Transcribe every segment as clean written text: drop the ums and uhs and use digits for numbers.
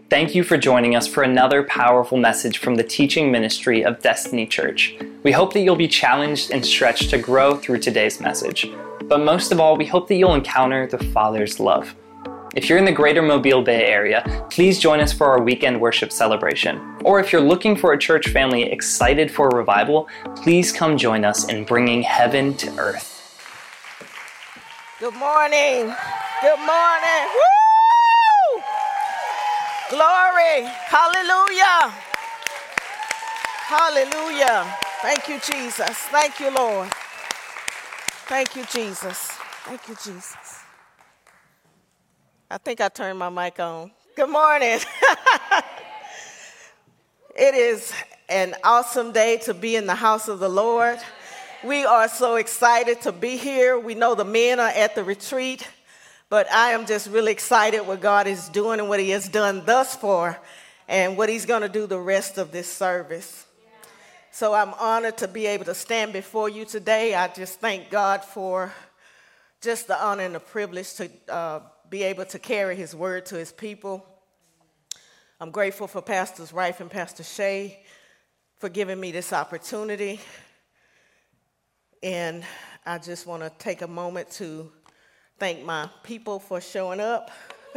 Thank you for joining us for another powerful message from the teaching ministry of Destiny Church. We hope that you'll be challenged and stretched to grow through today's message. But most of all, we hope that you'll encounter the Father's love. If you're in the greater Mobile Bay area, please join us for our weekend worship celebration. Or if you're looking for a church family excited for a revival, please come join us in bringing heaven to earth. Good morning. Good morning. Woo! Glory. Hallelujah. Hallelujah. Thank you, Jesus. Thank you, Lord. Thank you, Jesus. Thank you, Jesus. I think I turned my mic on. Good morning. It is an awesome day to be in the house of the Lord. We are so excited to be here. We know the men are at the retreat, but I am just really excited what God is doing and what he has done thus far and what he's going to do the rest of this service. So I'm honored to be able to stand before you today. I just thank God for just the honor and the privilege to be able to carry his word to his people. I'm grateful for Pastors Rife and Pastor Shay for giving me this opportunity. And I just want to take a moment to thank my people for showing up.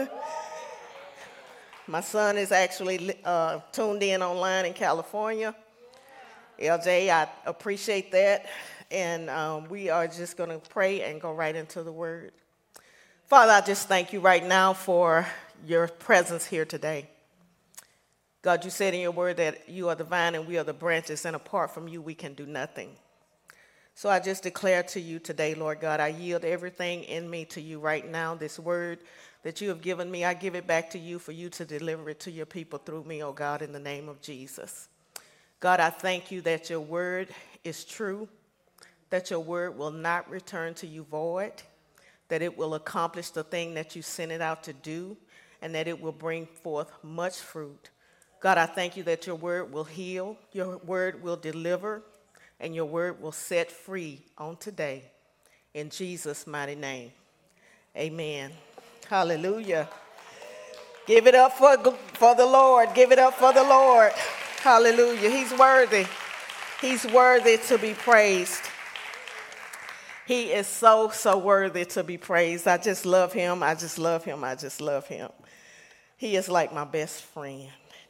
My son is actually tuned in online in California. LJ, I appreciate that. And we are just going to pray and go right into the word. Father, I just thank you right now for your presence here today. God, you said in your word that you are the vine and we are the branches, and apart from you, we can do nothing. So I just declare to you today, Lord God, I yield everything in me to you right now. This word that you have given me, I give it back to you for you to deliver it to your people through me, oh God, in the name of Jesus. God, I thank you that your word is true, that your word will not return to you void, that it will accomplish the thing that you sent it out to do, and that it will bring forth much fruit. God, I thank you that your word will heal, your word will deliver, and your word will set free on today. In Jesus' mighty name, amen. Hallelujah. Give it up for the Lord. Give it up for the Lord. Hallelujah. He's worthy. He's worthy to be praised. He is so, so worthy to be praised. I just love him. I just love him. I just love him. He is like my best friend.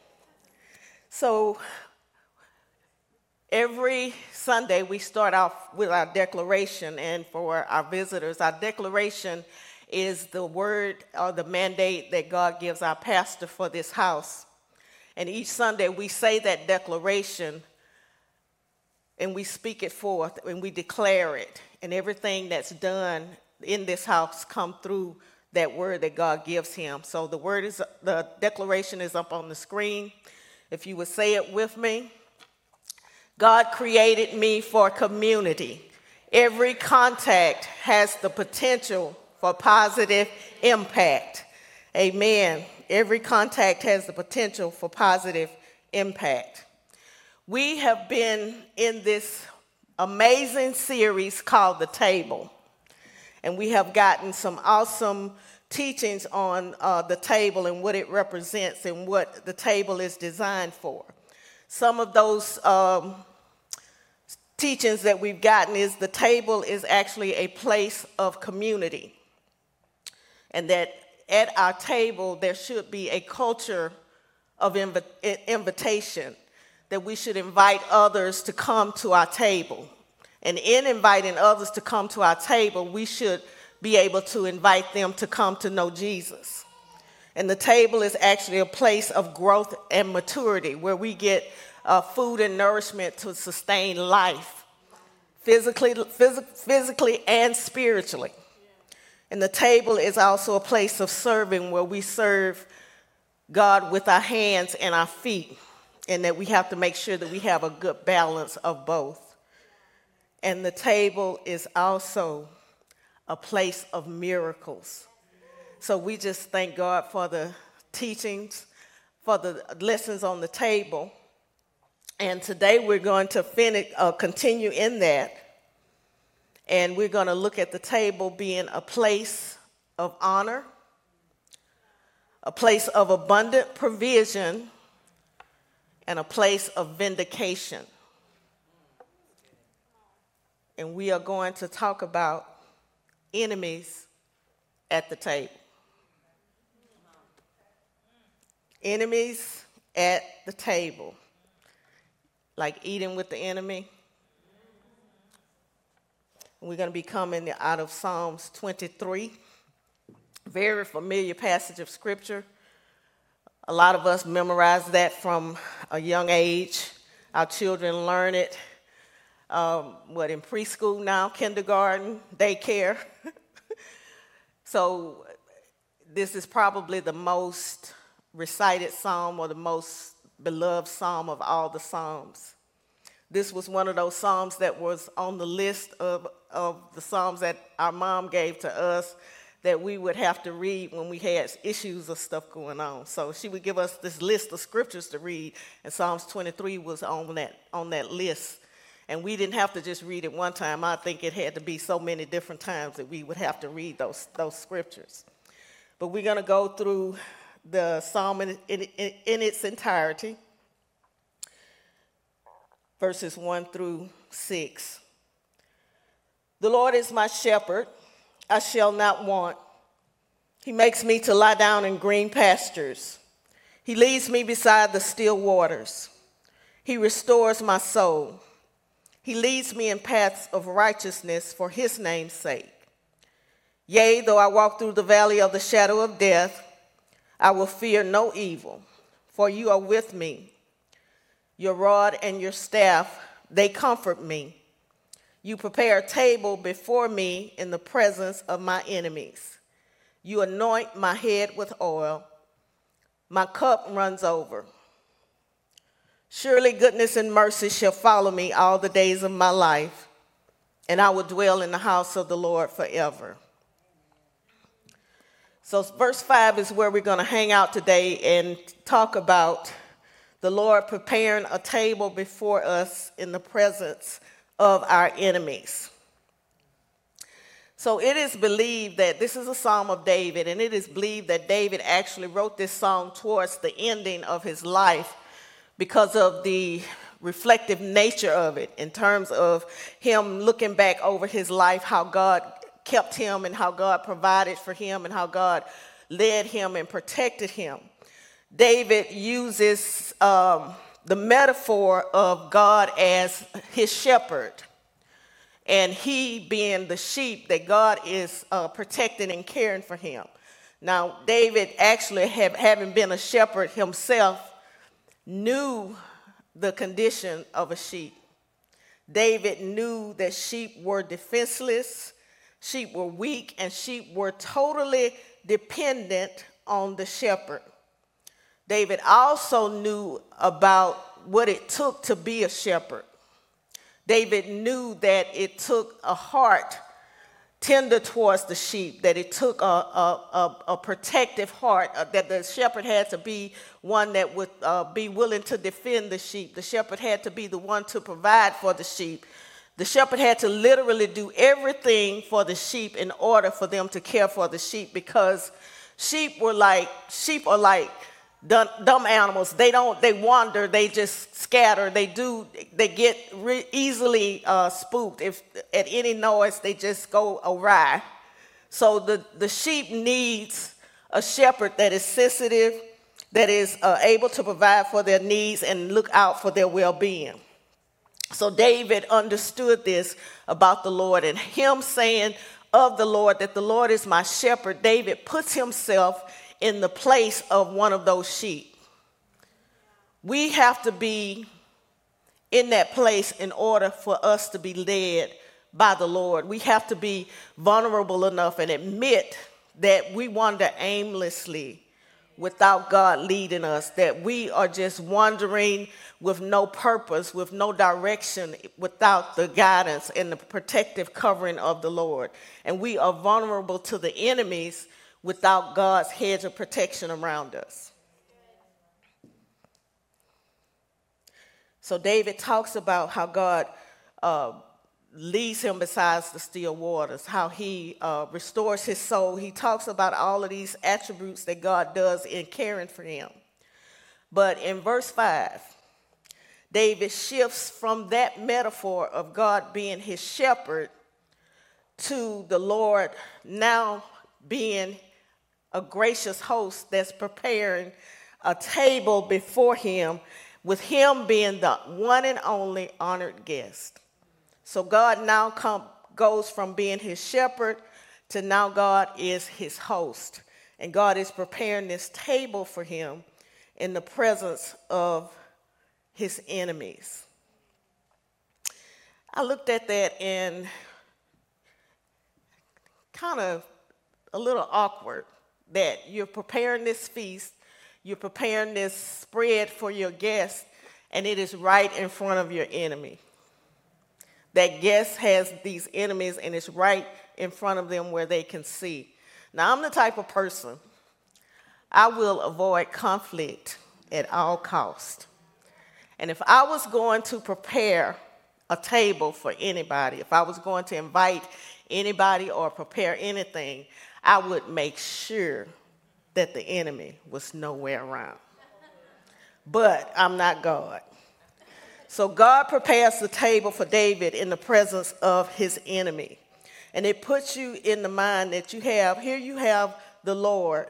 So every Sunday, we start off with our declaration, and for our visitors, our declaration is the word or the mandate that God gives our pastor for this house. And each Sunday, we say that declaration, and we speak it forth, and we declare it, and everything that's done in this house come through that word that God gives him. So the declaration is up on the screen. If you would say it with me. God created me for community. Every contact has the potential for positive impact. Amen. Every contact has the potential for positive impact. We have been in this amazing series called The Table. And we have gotten some awesome teachings on the table and what it represents and what the table is designed for. Some of those teachings that we've gotten is the table is actually a place of community. And that at our table, there should be a culture of invitation, that we should invite others to come to our table. And in inviting others to come to our table, we should be able to invite them to come to know Jesus. And the table is actually a place of growth and maturity where we get food and nourishment to sustain life, physically and spiritually. And the table is also a place of serving where we serve God with our hands and our feet, and that we have to make sure that we have a good balance of both. And the table is also a place of miracles. So we just thank God for the teachings, for the lessons on the table. And today we're going to continue in that. And we're going to look at the table being a place of honor, a place of abundant provision, and a place of vindication. And we are going to talk about enemies at the table. Enemies at the table. Like eating with the enemy. We're going to be coming out of Psalms 23. Very familiar passage of scripture. A lot of us memorize that from a young age. Our children learn it. In preschool now, kindergarten, daycare. So this is probably the most recited psalm or the most beloved psalm of all the psalms. This was one of those psalms that was on the list of the psalms that our mom gave to us that we would have to read when we had issues or stuff going on. So she would give us this list of scriptures to read, and Psalms 23 was on that list. And we didn't have to just read it one time. I think it had to be so many different times that we would have to read those scriptures. But we're going to go through the psalm in its entirety, verses 1 through 6. The Lord is my shepherd, I shall not want. He makes me to lie down in green pastures. He leads me beside the still waters. He restores my soul. He leads me in paths of righteousness for his name's sake. Yea, though I walk through the valley of the shadow of death, I will fear no evil, for you are with me. Your rod and your staff, they comfort me. You prepare a table before me in the presence of my enemies. You anoint my head with oil. My cup runs over. Surely goodness and mercy shall follow me all the days of my life, and I will dwell in the house of the Lord forever. So verse 5 is where we're going to hang out today and talk about the Lord preparing a table before us in the presence of our enemies. So it is believed that this is a psalm of David, and it is believed that David actually wrote this song towards the ending of his life because of the reflective nature of it, in terms of him looking back over his life, how God kept him and how God provided for him and how God led him and protected him. David uses the metaphor of God as his shepherd, and he being the sheep that God is protecting and caring for him. Now, David actually, having been a shepherd himself, knew the condition of a sheep. David knew that sheep were defenseless, sheep were weak, and sheep were totally dependent on the shepherd. David also knew about what it took to be a shepherd. David knew that it took a heart tender towards the sheep, that it took a protective heart, that the shepherd had to be one that would be willing to defend the sheep. The shepherd had to be the one to provide for the sheep. The shepherd had to literally do everything for the sheep in order for them to care for the sheep, because sheep are like dumb animals. They wander, they just scatter, they get easily spooked. If at any noise, they just go awry. So the sheep needs a shepherd that is sensitive, that is able to provide for their needs and look out for their well-being. So David understood this about the Lord, and him saying of the Lord that the Lord is my shepherd, David puts himself in the place of one of those sheep. We have to be in that place in order for us to be led by the Lord. We have to be vulnerable enough and admit that we wander aimlessly without God leading us, that we are just wandering with no purpose, with no direction, without the guidance and the protective covering of the Lord. And we are vulnerable to the enemies without God's hedge of protection around us. So David talks about how God leads him besides the still waters, how he restores his soul. He talks about all of these attributes that God does in caring for him. But in verse 5, David shifts from that metaphor of God being his shepherd to the Lord now being a gracious host that's preparing a table before him, with him being the one and only honored guest. So God now goes from being his shepherd to now God is his host. And God is preparing this table for him in the presence of his enemies. I looked at that and kind of a little awkward that you're preparing this feast, you're preparing this spread for your guests, and it is right in front of your enemy. That guest has these enemies and it's right in front of them where they can see. Now, I'm the type of person, I will avoid conflict at all costs. And if I was going to prepare a table for anybody, if I was going to invite anybody or prepare anything, I would make sure that the enemy was nowhere around. But I'm not God. So God prepares the table for David in the presence of his enemy. And it puts you in the mind that you have the Lord.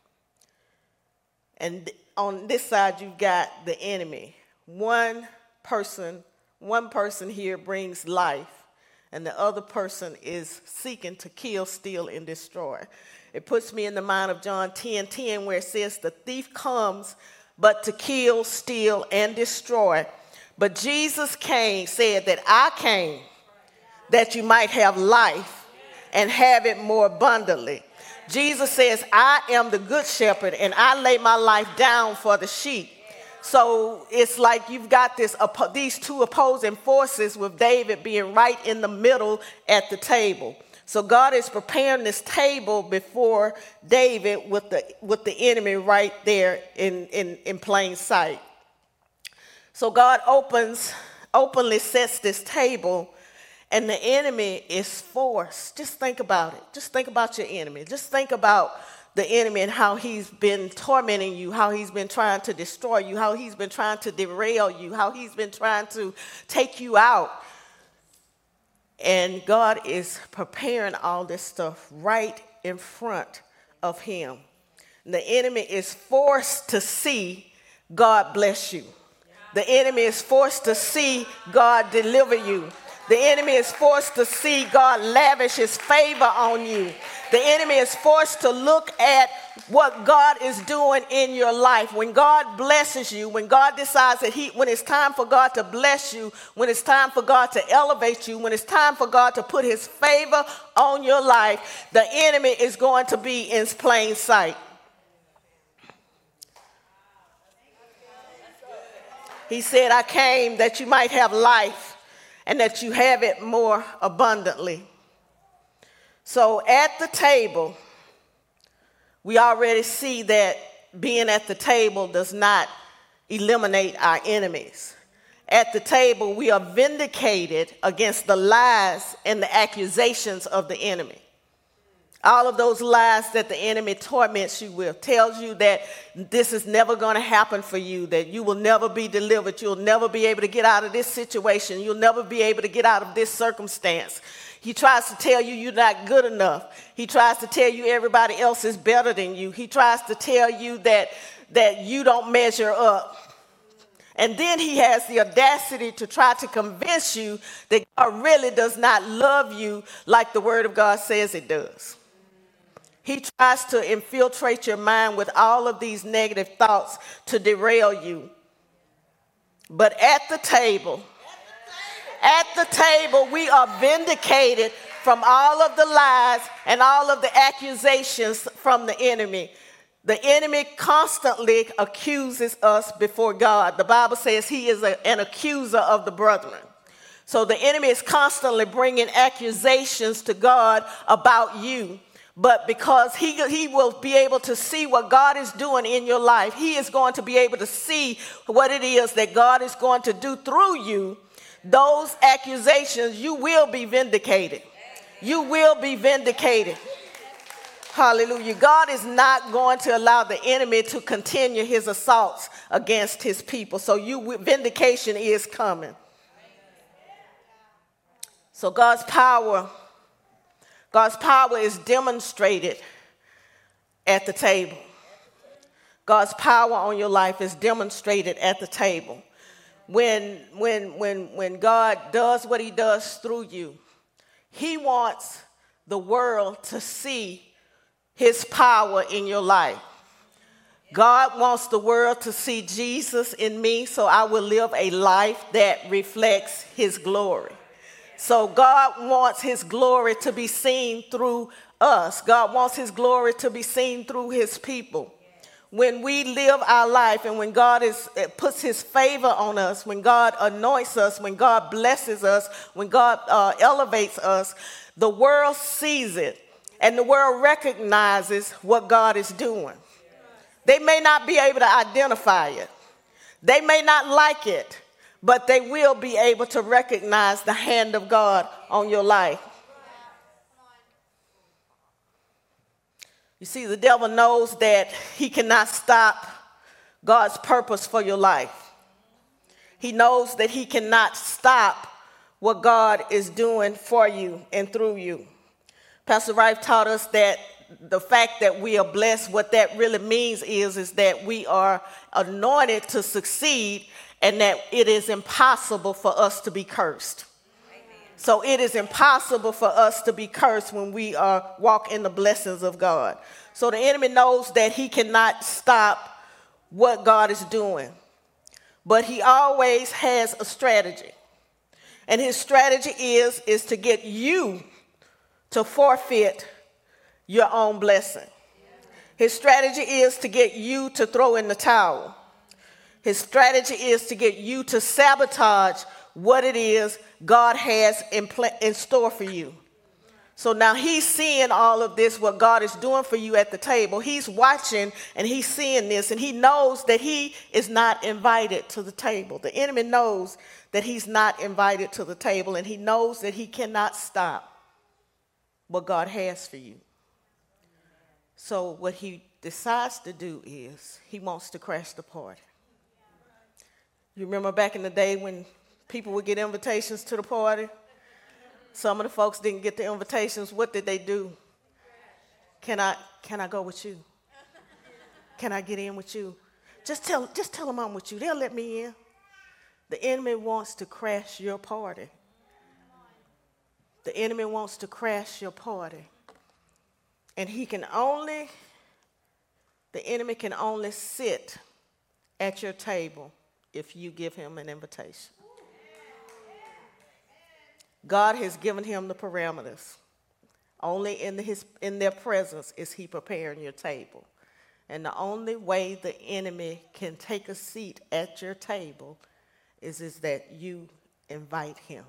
And on this side, you've got the enemy. One person here brings life, and the other person is seeking to kill, steal, and destroy. It puts me in the mind of John 10:10, where it says, the thief comes but to kill, steal, and destroy. But Jesus said that I came that you might have life and have it more abundantly. Jesus says, I am the good shepherd, and I lay my life down for the sheep. So it's like you've got these two opposing forces, with David being right in the middle at the table. So God is preparing this table before David with the enemy right there in plain sight. So God openly sets this table, and the enemy is forced. Just think about it. Just think about your enemy. Just think about the enemy and how he's been tormenting you, how he's been trying to destroy you, how he's been trying to derail you, how he's been trying to take you out. And God is preparing all this stuff right in front of him. And the enemy is forced to see God bless you. The enemy is forced to see God deliver you. The enemy is forced to see God lavish his favor on you. The enemy is forced to look at what God is doing in your life. When God blesses you, when God decides that when it's time for God to bless you, when it's time for God to elevate you, when it's time for God to put his favor on your life, the enemy is going to be in plain sight. He said, I came that you might have life and that you have it more abundantly. So at the table, we already see that being at the table does not eliminate our enemies. At the table, we are vindicated against the lies and the accusations of the enemy. All of those lies that the enemy torments you with, tells you that this is never going to happen for you, that you will never be delivered, you'll never be able to get out of this situation, you'll never be able to get out of this circumstance. He tries to tell you you're not good enough. He tries to tell you everybody else is better than you. He tries to tell you that you don't measure up. And then he has the audacity to try to convince you that God really does not love you like the Word of God says it does. He tries to infiltrate your mind with all of these negative thoughts to derail you. But at the table, we are vindicated from all of the lies and all of the accusations from the enemy. The enemy constantly accuses us before God. The Bible says he is an accuser of the brethren. So the enemy is constantly bringing accusations to God about you. But because he will be able to see what God is doing in your life, he is going to be able to see what it is that God is going to do through you. those accusations, you will be vindicated. You will be vindicated. Hallelujah. God is not going to allow the enemy to continue his assaults against his people. So vindication is coming. So God's power is demonstrated at the table. God's power on your life is demonstrated at the table. When God does what he does through you, he wants the world to see his power in your life. God wants the world to see Jesus in me, so I will live a life that reflects his glory. So God wants his glory to be seen through us. God wants his glory to be seen through his people. When we live our life and when God puts his favor on us, when God anoints us, when God blesses us, when God elevates us, the world sees it and the world recognizes what God is doing. They may not be able to identify it. They may not like it, but they will be able to recognize the hand of God on your life. You see, the devil knows that he cannot stop God's purpose for your life. He knows that he cannot stop what God is doing for you and through you. Pastor Rife taught us that the fact that we are blessed, what that really means is that we are anointed to succeed and that it is impossible for us to be cursed. So it is impossible for us to be cursed when we walk in the blessings of God. So the enemy knows that he cannot stop what God is doing. But he always has a strategy. And his strategy is to get you to forfeit your own blessing. His strategy is to get you to throw in the towel. His strategy is to get you to sabotage what it is God has in store for you. So now he's seeing all of this, what God is doing for you at the table. He's watching and he's seeing this, and he knows that he is not invited to the table. The enemy knows that he's not invited to the table, and he knows that he cannot stop what God has for you. So what he decides to do is he wants to crash the party. You remember back in the day when people would get invitations to the party? Some of the folks didn't get the invitations. What did they do? Can I go with you? Can I get in with you? Just tell them I'm with you. They'll let me in. The enemy wants to crash your party. The enemy wants to crash your party. And the enemy can only sit at your table if you give him an invitation. God has given him the parameters. Only in their presence is he preparing your table. And the only way the enemy can take a seat at your table is that you invite him.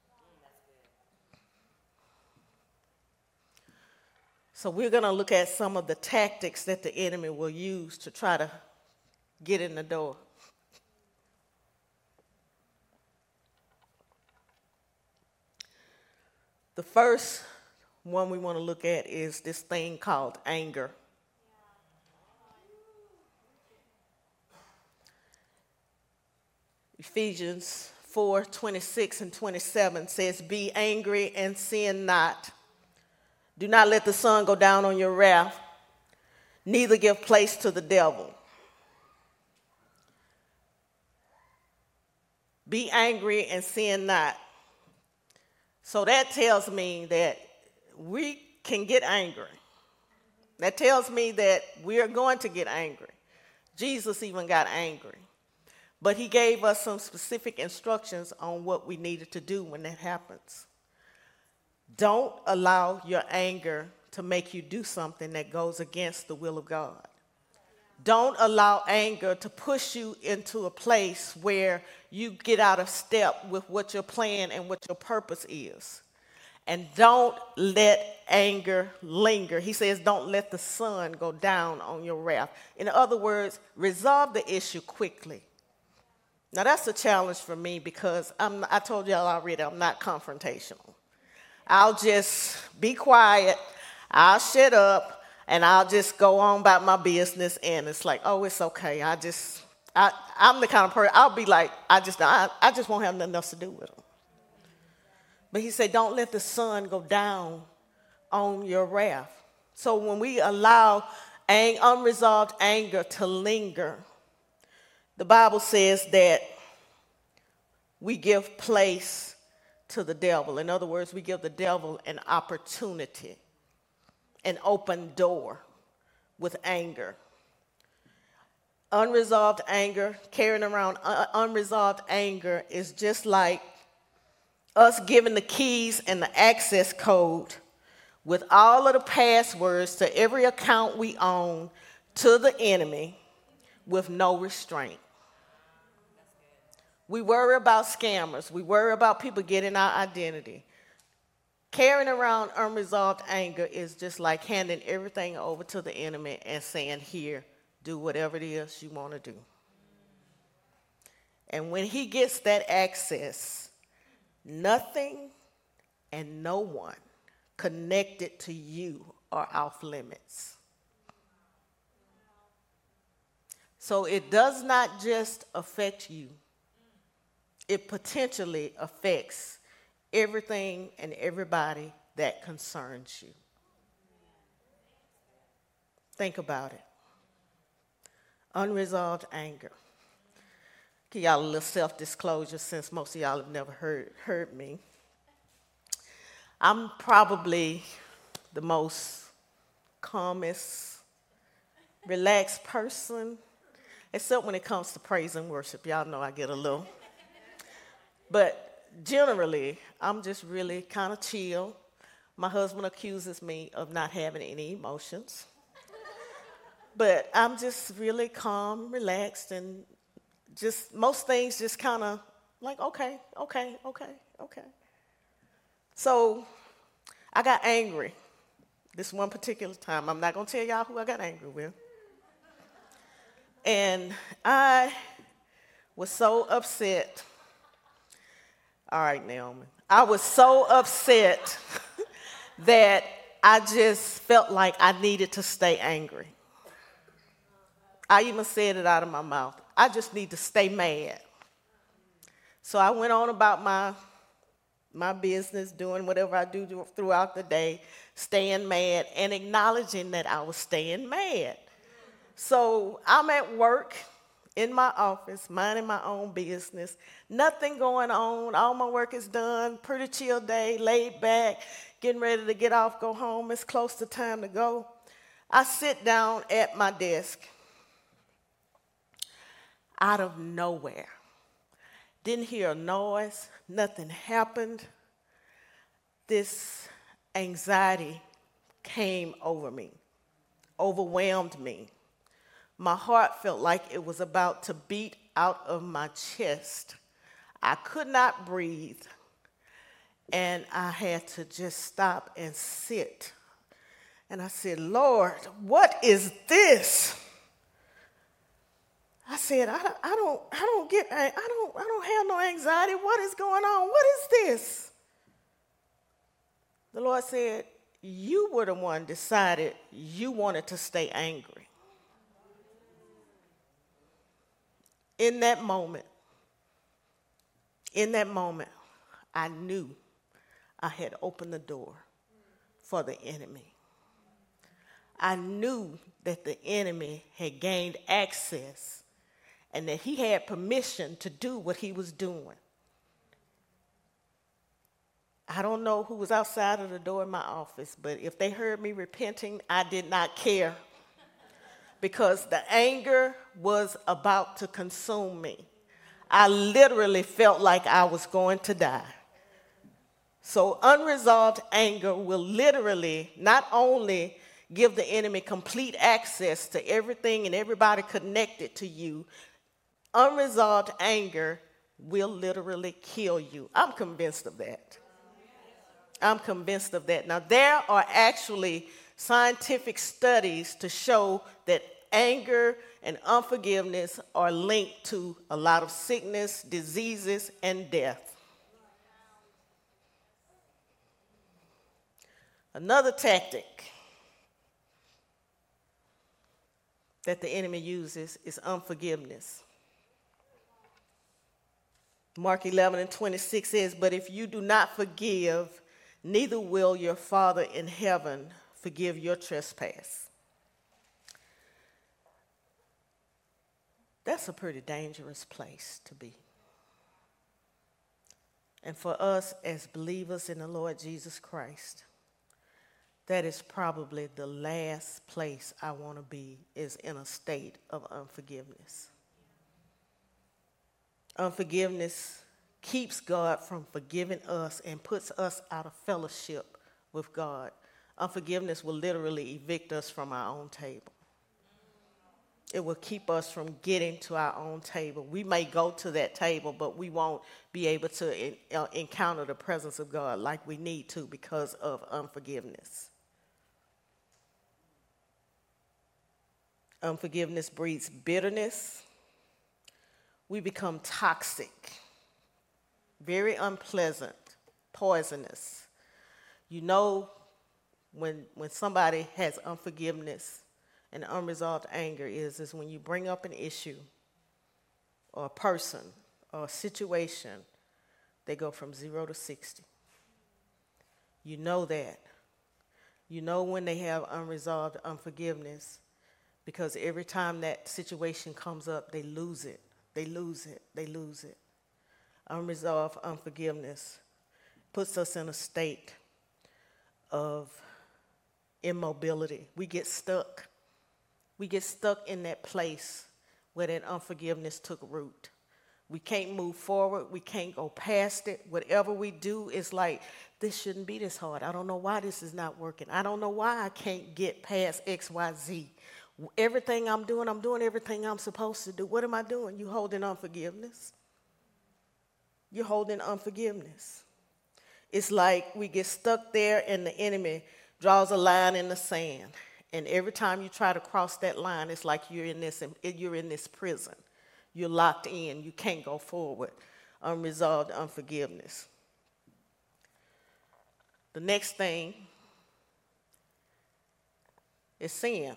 So we're going to look at some of the tactics that the enemy will use to try to get in the door. The first one we want to look at is this thing called anger. Ephesians 4:26 and 27 says, "Be angry and sin not. Do not let the sun go down on your wrath, neither give place to the devil." Be angry and sin not. So that tells me that we can get angry. That tells me that we are going to get angry. Jesus even got angry. But he gave us some specific instructions on what we needed to do when that happens. Don't allow your anger to make you do something that goes against the will of God. Don't allow anger to push you into a place where you get out of step with what your plan and what your purpose is. And don't let anger linger. He says, don't let the sun go down on your wrath. In other words, resolve the issue quickly. Now, that's a challenge for me because I told y'all already I'm not confrontational. I'll just be quiet, I'll shut up, and I'll just go on about my business, and it's like, oh, it's okay. I'm the kind of person, I'll be like, I just won't have nothing else to do with them. But he said, don't let the sun go down on your wrath. So when we allow unresolved anger to linger, the Bible says that we give place to the devil. In other words, we give the devil an opportunity, an open door with anger. Unresolved anger, carrying around unresolved anger is just like us giving the keys and the access code with all of the passwords to every account we own to the enemy with no restraint. We worry about scammers. We worry about people getting our identity. Carrying around unresolved anger is just like handing everything over to the enemy and saying, here, do whatever it is you want to do. And when he gets that access, nothing and no one connected to you are off limits. So it does not just affect you. It potentially affects everything and everybody that concerns you. Think about it. Unresolved anger. Give y'all a little self-disclosure since most of y'all have never heard me. I'm probably the most calmest, relaxed person, except when it comes to praise and worship. Y'all know I get a little. But generally, I'm just really kind of chill. My husband accuses me of not having any emotions. But I'm just really calm, relaxed, and just most things just kind of like, okay. So I got angry this one particular time. I'm not going to tell y'all who I got angry with. And I was so upset. All right, Naomi. I was so upset that I just felt like I needed to stay angry. I even said it out of my mouth. I just need to stay mad. So I went on about my business, doing whatever I do throughout the day, staying mad and acknowledging that I was staying mad. So I'm at work in my office, minding my own business, nothing going on, all my work is done, pretty chill day, laid back, getting ready to get off, go home, it's close to time to go. I sit down at my desk. Out of nowhere, didn't hear a noise, nothing happened. This anxiety came over me, overwhelmed me. My heart felt like it was about to beat out of my chest. I could not breathe, and I had to just stop and sit. And I said, Lord, what is this? I said, I don't have no anxiety. What is going on? What is this? The Lord said, you were the one decided you wanted to stay angry. In that moment, I knew I had opened the door for the enemy. I knew that the enemy had gained access and that he had permission to do what he was doing. I don't know who was outside of the door in my office, but if they heard me repenting, I did not care because the anger was about to consume me. I literally felt like I was going to die. So unresolved anger will literally not only give the enemy complete access to everything and everybody connected to you, unresolved anger will literally kill you. I'm convinced of that. Now, there are actually scientific studies to show that anger and unforgiveness are linked to a lot of sickness, diseases, and death. Another tactic that the enemy uses is unforgiveness. Mark 11:26 says, "But if you do not forgive, neither will your Father in heaven forgive your trespass." That's a pretty dangerous place to be. And for us as believers in the Lord Jesus Christ, that is probably the last place I want to be, is in a state of unforgiveness. Unforgiveness keeps God from forgiving us and puts us out of fellowship with God. Unforgiveness will literally evict us from our own table. It will keep us from getting to our own table. We may go to that table, but we won't be able to encounter the presence of God like we need to because of unforgiveness. Unforgiveness breeds bitterness. We become toxic, very unpleasant, poisonous. You know when somebody has unforgiveness and unresolved anger is when you bring up an issue or a person or a situation, they go from 0 to 60. You know that. You know when they have unresolved unforgiveness, because every time that situation comes up, they lose it. They lose it. They lose it. Unresolved unforgiveness puts us in a state of immobility. We get stuck. We get stuck in that place where that unforgiveness took root. We can't move forward. We can't go past it. Whatever we do is like, this shouldn't be this hard. I don't know why this is not working. I don't know why I can't get past X, Y, Z. Everything I'm doing everything I'm supposed to do. What am I doing? You holding unforgiveness. You're holding unforgiveness. It's like we get stuck there and the enemy draws a line in the sand. And every time you try to cross that line, it's like you're in this prison. You're locked in. You can't go forward. Unresolved unforgiveness. The next thing is sin.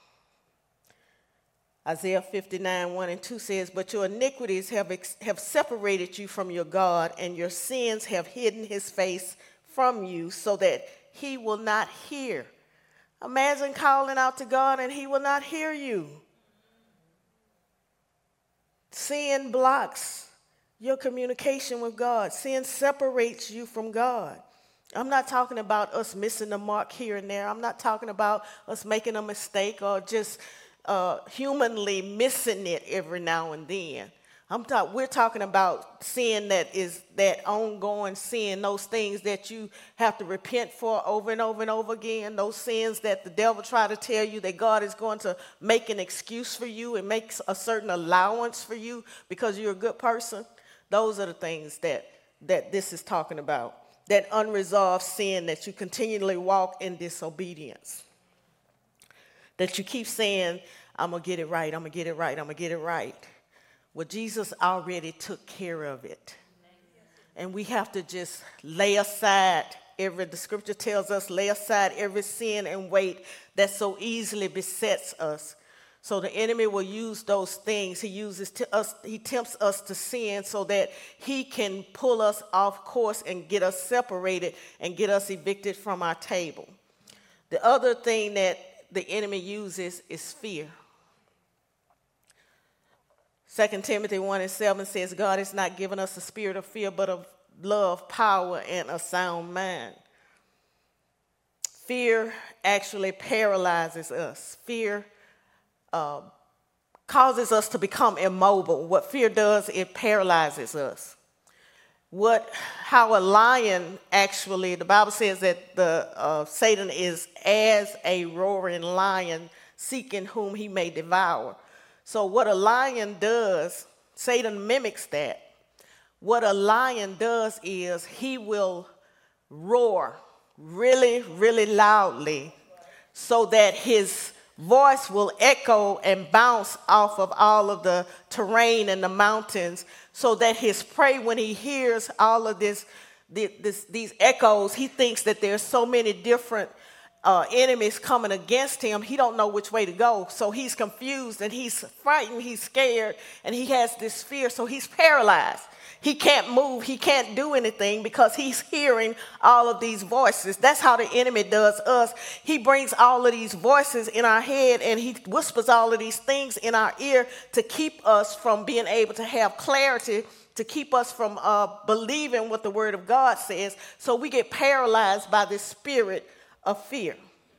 Isaiah 59:1-2 says, "But your iniquities have separated you from your God, and your sins have hidden his face from you so that he will not hear." Imagine calling out to God and he will not hear you. Sin blocks your communication with God. Sin separates you from God. I'm not talking about us missing the mark here and there. I'm not talking about us making a mistake or just humanly missing it every now and then. We're talking about sin that is that ongoing sin, those things that you have to repent for over and over and over again, those sins that the devil try to tell you that God is going to make an excuse for you and makes a certain allowance for you because you're a good person. Those are the things that this is talking about, that unresolved sin that you continually walk in disobedience. That you keep saying, I'm going to get it right, I'm going to get it right, I'm going to get it right. Well, Jesus already took care of it. And we have to just lay aside the scripture tells us, lay aside every sin and weight that so easily besets us. So the enemy will use those things. He tempts us to sin so that he can pull us off course and get us separated and get us evicted from our table. The other thing that the enemy uses is fear. 2 Timothy 1:7 says, God has not given us a spirit of fear, but of love, power, and a sound mind. Fear actually paralyzes us. Fear causes us to become immobile. What fear does, it paralyzes us. How a lion actually, the Bible says that Satan is as a roaring lion seeking whom he may devour. So what a lion does, Satan mimics that. What a lion does is he will roar really, really loudly so that his voice will echo and bounce off of all of the terrain and the mountains, so that his prey, when he hears all of these echoes, he thinks that there's so many different enemies coming against him. He don't know which way to go. So he's confused and he's frightened, he's scared, and he has this fear. So he's paralyzed. He can't move. He can't do anything because he's hearing all of these voices. That's how the enemy does us. He brings all of these voices in our head and he whispers all of these things in our ear to keep us from being able to have clarity, to keep us from believing what the word of God says. So we get paralyzed by this spirit of fear.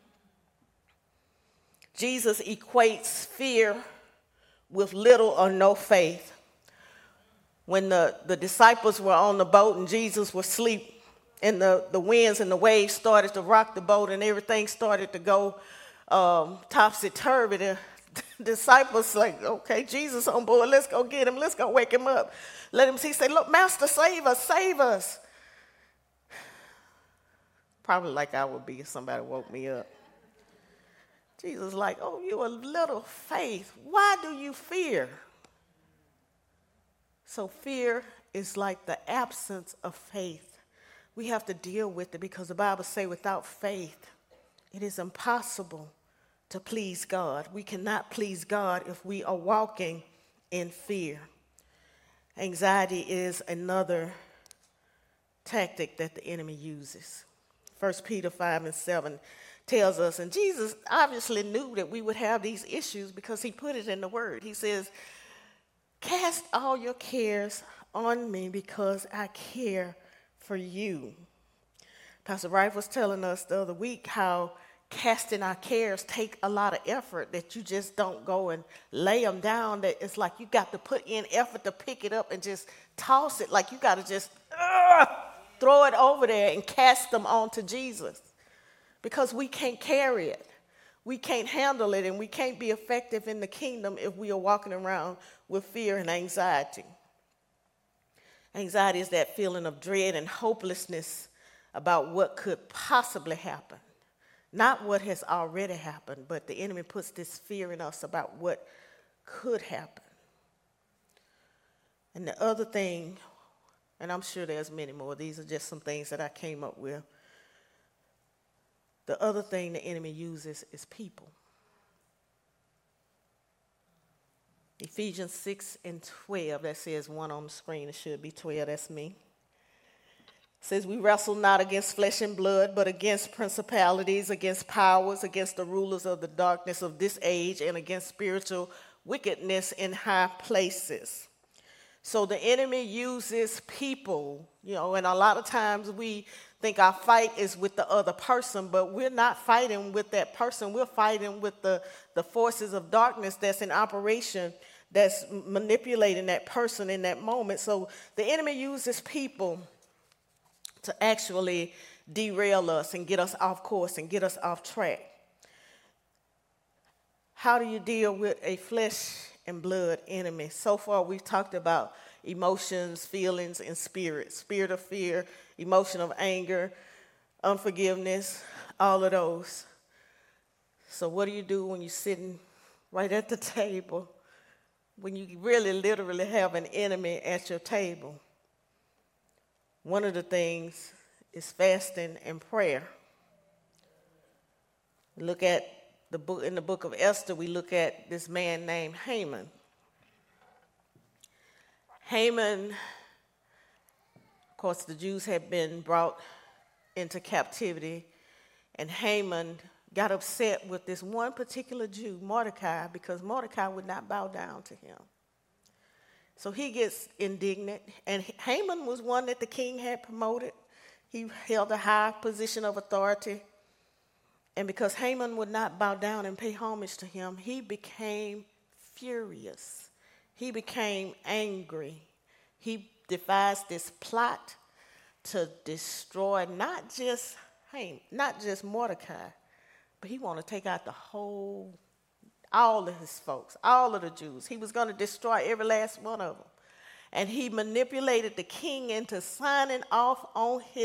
Jesus equates fear with little or no faith. When the disciples were on the boat and Jesus was asleep, and the winds and the waves started to rock the boat and everything started to go topsy-turvy, the disciples like, okay, Jesus on board, let's go get him, let's go wake him up. Let him see, say, look, Master, save us, save us. Probably like I would be if somebody woke me up. Jesus like, oh, you a little faith. Why do you fear? So fear is like the absence of faith. We have to deal with it because the Bible says without faith, it is impossible to please God. We cannot please God if we are walking in fear. Anxiety is another tactic that the enemy uses. 1 Peter 5:7 tells us, and Jesus obviously knew that we would have these issues because he put it in the word. He says, cast all your cares on me because I care for you. Pastor Wright was telling us the other week how casting our cares take a lot of effort, that you just don't go and lay them down, that it's like you got to put in effort to pick it up and just toss it, like you got to just throw it over there and cast them onto Jesus because we can't carry it. We can't handle it, and we can't be effective in the kingdom if we are walking around with fear and anxiety. Anxiety is that feeling of dread and hopelessness about what could possibly happen. Not what has already happened, but the enemy puts this fear in us about what could happen. And the other thing, and I'm sure there's many more, these are just some things that I came up with. The other thing the enemy uses is people. Ephesians 6:12, that says 1 on the screen, it should be 12, that's me. It says, we wrestle not against flesh and blood, but against principalities, against powers, against the rulers of the darkness of this age, and against spiritual wickedness in high places. So the enemy uses people, and a lot of times we think our fight is with the other person, but we're not fighting with that person. We're fighting with the forces of darkness that's in operation, that's manipulating that person in that moment. So the enemy uses people to actually derail us and get us off course and get us off track. How do you deal with a flesh and blood enemy? So far we've talked about emotions, feelings, and spirit. Spirit of fear, emotion of anger, unforgiveness, all of those. So what do you do when you're sitting right at the table, when you really literally have an enemy at your table? One of the things is fasting and prayer. Look at the book, in the book of Esther, we look at this man named Haman. Haman, of course, the Jews had been brought into captivity, and Haman got upset with this one particular Jew, Mordecai, because Mordecai would not bow down to him. So he gets indignant, and Haman was one that the king had promoted. He held a high position of authority, and because Haman would not bow down and pay homage to him, he became furious. He became angry. He devised this plot to destroy not just Mordecai, but he wanted to take out all of his folks, all of the Jews. He was going to destroy every last one of them. And he manipulated the king into signing off on his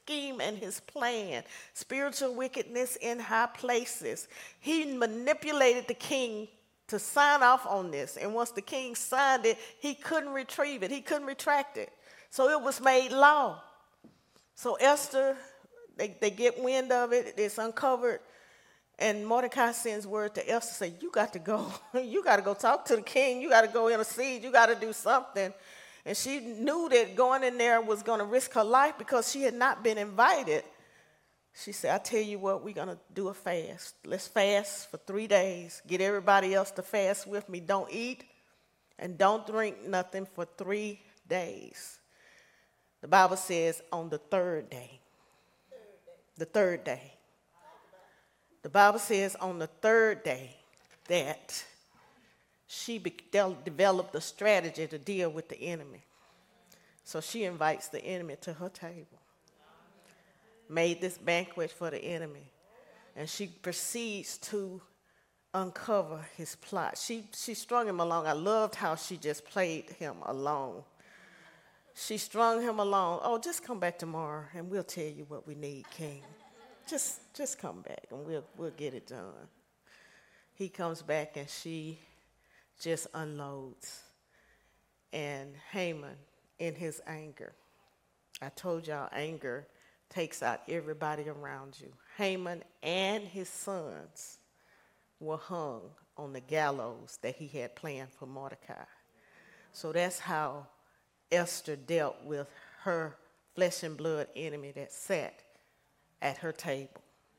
scheme and his plan. Spiritual wickedness in high places. He manipulated the king to sign off on this. And once the king signed it, he couldn't retrieve it. He couldn't retract it. So it was made law. So Esther, they get wind of it. It's uncovered. And Mordecai sends word to Esther, say, you got to go. You got to go talk to the king. You got to go intercede. You got to do something. And she knew that going in there was going to risk her life because she had not been invited. She said, I tell you what, we're going to do a fast. Let's fast for 3 days. Get everybody else to fast with me. Don't eat and don't drink nothing for 3 days. The Bible says on the third day. The third day. The Bible says on the third day that she developed a strategy to deal with the enemy. So she invites the enemy to her table. Made this banquet for the enemy. And she proceeds to uncover his plot. She strung him along. I loved how she just played him along. She strung him along. Oh, just come back tomorrow and we'll tell you what we need, King. Just come back and we'll get it done. He comes back and she just unloads. And Haman, in his anger, I told y'all anger takes out everybody around you. Haman and his sons were hung on the gallows that he had planned for Mordecai. So that's how Esther dealt with her flesh and blood enemy that sat at her table.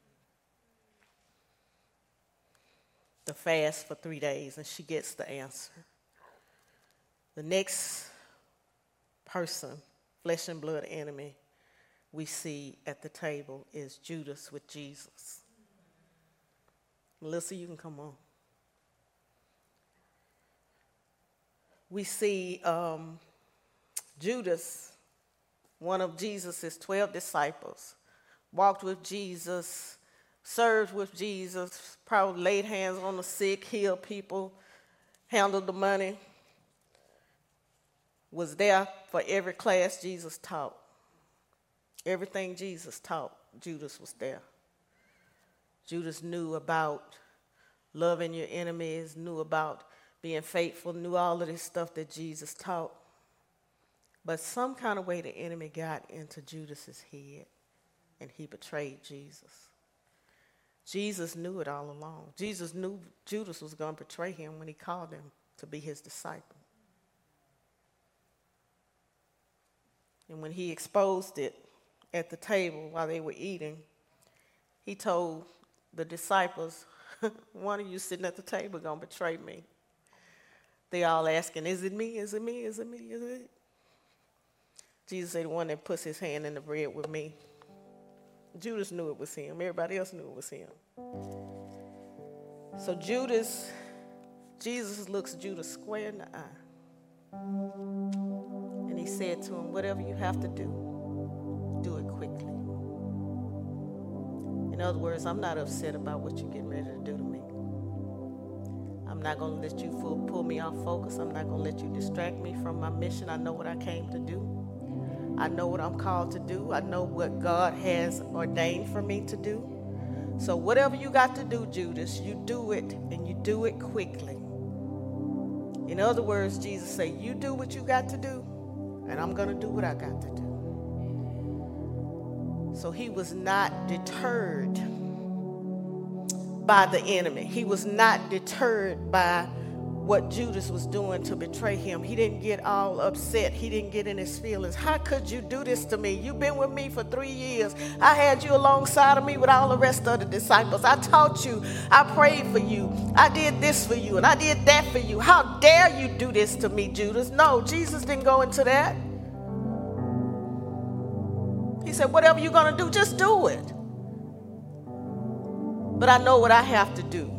The fast for 3 days, and she gets the answer. The next person, flesh and blood enemy, we see at the table is Judas with Jesus. Melissa, you can come on. We see Judas, one of Jesus' 12 disciples, walked with Jesus, served with Jesus, probably laid hands on the sick, healed people, handled the money, was there for every class Jesus taught. Everything Jesus taught, Judas was there. Judas knew about loving your enemies, knew about being faithful, knew all of this stuff that Jesus taught. But some kind of way the enemy got into Judas's head and he betrayed Jesus. Jesus knew it all along. Jesus knew Judas was going to betray him when he called him to be his disciple. And when he exposed it at the table while they were eating, he told the disciples, one of you sitting at the table going to betray me. They all asking, is it me? Is it me? Is it me? Is it? Jesus said, the one that puts his hand in the bread with me. Judas knew it was him. Everybody else knew it was him. So Jesus looks Judas square in the eye. And he said to him, whatever you have to do, do it quickly. In other words, I'm not upset about what you're getting ready to do to me. I'm not going to let you pull me off focus. I'm not going to let you distract me from my mission. I know what I came to do. I know what I'm called to do. I know what God has ordained for me to do. So whatever you got to do, Judas, you do it, and you do it quickly. In other words, Jesus said, you do what you got to do, and I'm going to do what I got to do. So he was not deterred by the enemy. He was not deterred by what Judas was doing to betray him. He didn't get all upset. He didn't get in his feelings. How could you do this to me? You've been with me for 3 years. I had you alongside of me with all the rest of the disciples. I taught you. I prayed for you. I did this for you, and I did that for you. How dare you do this to me, Judas? No, Jesus didn't go into that. He said, whatever you're going to do, just do it. But I know what I have to do.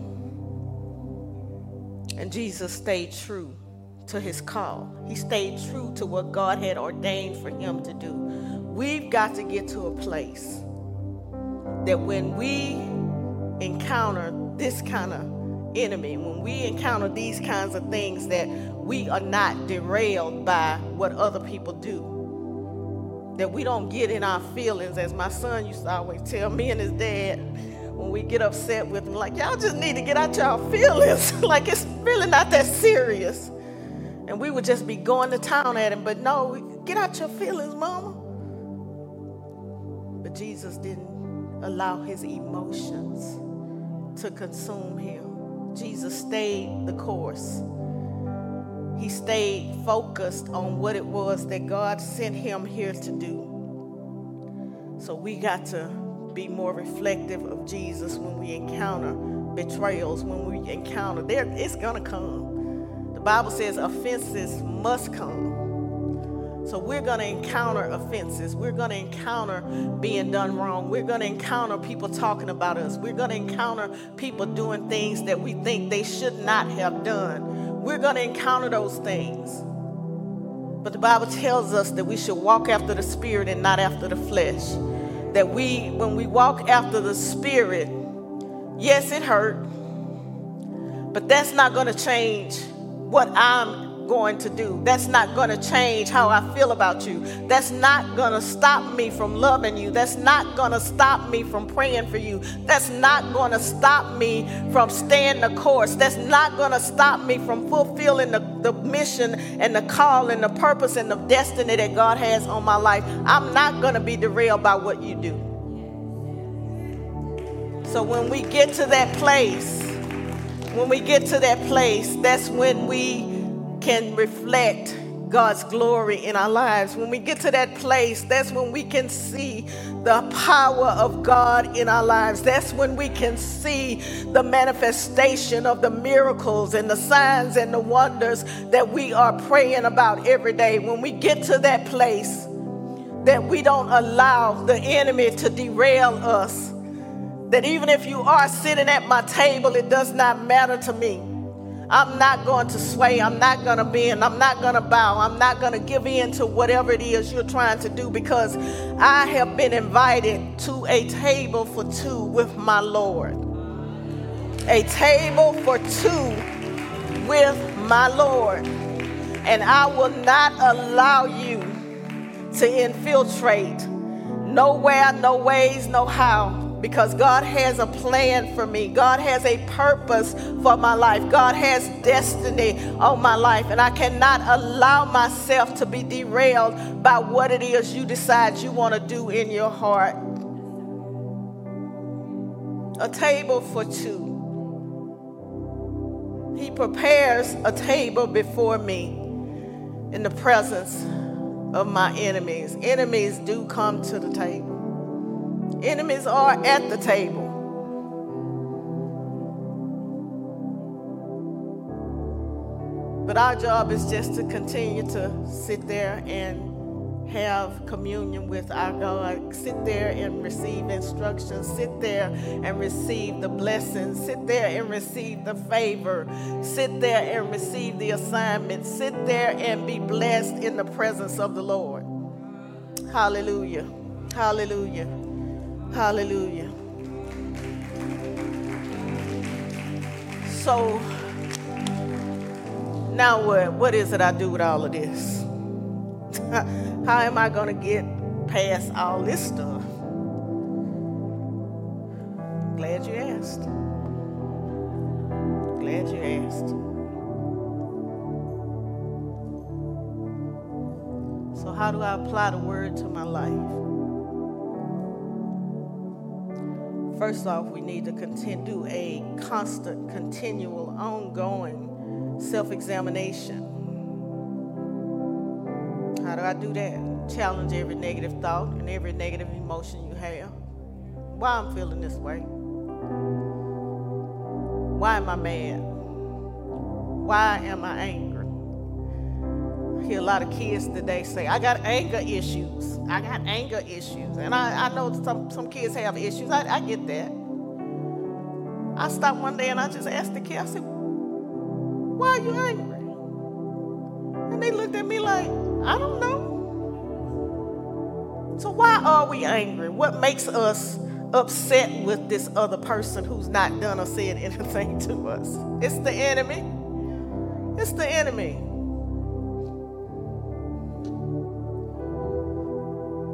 And Jesus stayed true to his call. He stayed true to what God had ordained for him to do. We've got to get to a place that when we encounter this kind of enemy, when we encounter these kinds of things, that we are not derailed by what other people do. that we don't get in our feelings, as my son used to always tell me and his dad when we get upset with him, like, y'all just need to get out y'all feelings. Like, it's really not that serious. And we would just be going to town at him, but no, get out your feelings, mama. But Jesus didn't allow his emotions to consume him. Jesus stayed the course. He stayed focused on what it was that God sent him here to do. So we got to be more reflective of Jesus when we encounter betrayals, when we encounter, it's going to come. The Bible says offenses must come. So we're going to encounter offenses. We're going to encounter being done wrong. We're going to encounter people talking about us. We're going to encounter people doing things that we think they should not have done. We're going to encounter those things. But the Bible tells us that we should walk after the Spirit and not after the flesh. That when we walk after the Spirit, yes, it hurt, but that's not going to change what I'm going to do. That's not going to change how I feel about you. That's not going to stop me from loving you. That's not going to stop me from praying for you. That's not going to stop me from staying the course. That's not going to stop me from fulfilling the mission and the call and the purpose and the destiny that God has on my life. I'm not going to be derailed by what you do. So when we get to that place, that's when we can reflect God's glory in our lives. When we get to that place, that's when we can see the power of God in our lives. That's when we can see the manifestation of the miracles and the signs and the wonders that we are praying about every day. When we get to that place, that we don't allow the enemy to derail us. That even if you are sitting at my table, it does not matter to me. I'm not going to sway. I'm not going to bend. I'm not going to bow. I'm not going to give in to whatever it is you're trying to do, because I have been invited to a table for two with my Lord. A table for two with my Lord. And I will not allow you to infiltrate nowhere, no ways, no how. Because God has a plan for me. God has a purpose for my life. God has destiny on my life. And I cannot allow myself to be derailed by what it is you decide you want to do in your heart. A table for two. He prepares a table before me in the presence of my enemies. Enemies do come to the table. Enemies are at the table. But our job is just to continue to sit there and have communion with our God. Sit there and receive instructions. Sit there and receive the blessings. Sit there and receive the favor. Sit there and receive the assignment. Sit there and be blessed in the presence of the Lord. Hallelujah. Hallelujah. Hallelujah. So now what is it I do with all of this? How am I going to get past all this stuff? Glad you asked. Glad you asked. So how do I apply the word to my life? First off, we need to do a constant, continual, ongoing self-examination. How do I do that? Challenge every negative thought and every negative emotion you have. Why I'm feeling this way? Why am I mad? Why am I angry? I hear a lot of kids today say, I got anger issues. I got anger issues. And I know some kids have issues. I get that. I stopped one day and I just asked the kid, I said, why are you angry? And they looked at me like, I don't know. So why are we angry? What makes us upset with this other person who's not done or said anything to us? It's the enemy. It's the enemy.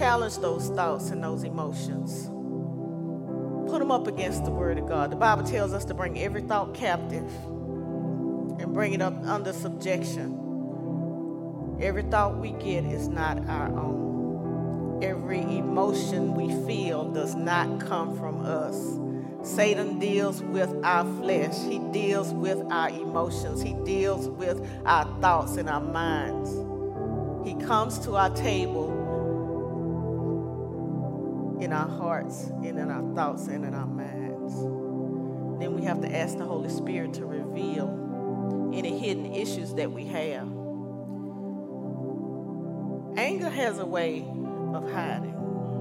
challenge those thoughts and those emotions. Put them up against the Word of God. The Bible tells us to bring every thought captive and bring it up under subjection. Every thought we get is not our own. Every emotion we feel does not come from us. Satan deals with our flesh. He deals with our emotions. He deals with our thoughts and our minds. He comes to our table in our hearts and in our thoughts and in our minds. Then we have to ask the Holy Spirit to reveal any hidden issues that we have. Anger has a way of hiding.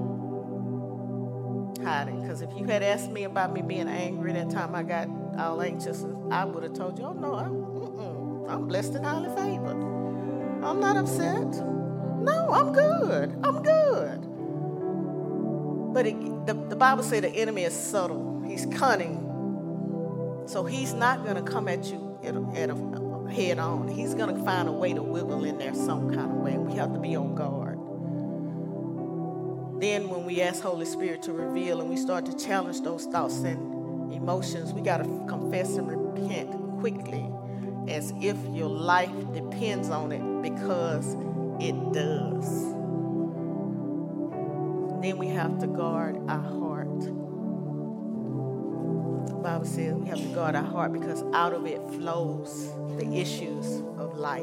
Because if you had asked me about me being angry that time I got all anxious, I would have told you, oh no, I'm blessed and highly favored. I'm not upset. No, I'm good. But the Bible says the enemy is subtle. He's cunning. So he's not going to come at you at a head on. He's going to find a way to wiggle in there some kind of way. And we have to be on guard. Then when we ask Holy Spirit to reveal and we start to challenge those thoughts and emotions, we got to confess and repent quickly as if your life depends on it, because it does. Then we have to guard our heart. The Bible says we have to guard our heart because out of it flows the issues of life.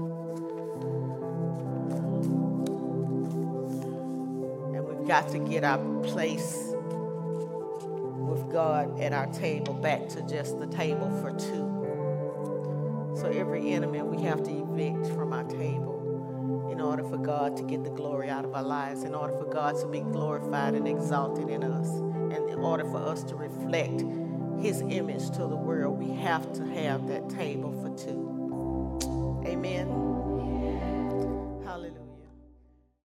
Got to get our place with God at our table back to just the table for two. So every enemy we have to evict from our table in order for God to get the glory out of our lives, in order for God to be glorified and exalted in us, and in order for us to reflect His image to the world. We have to have that table for two. Amen.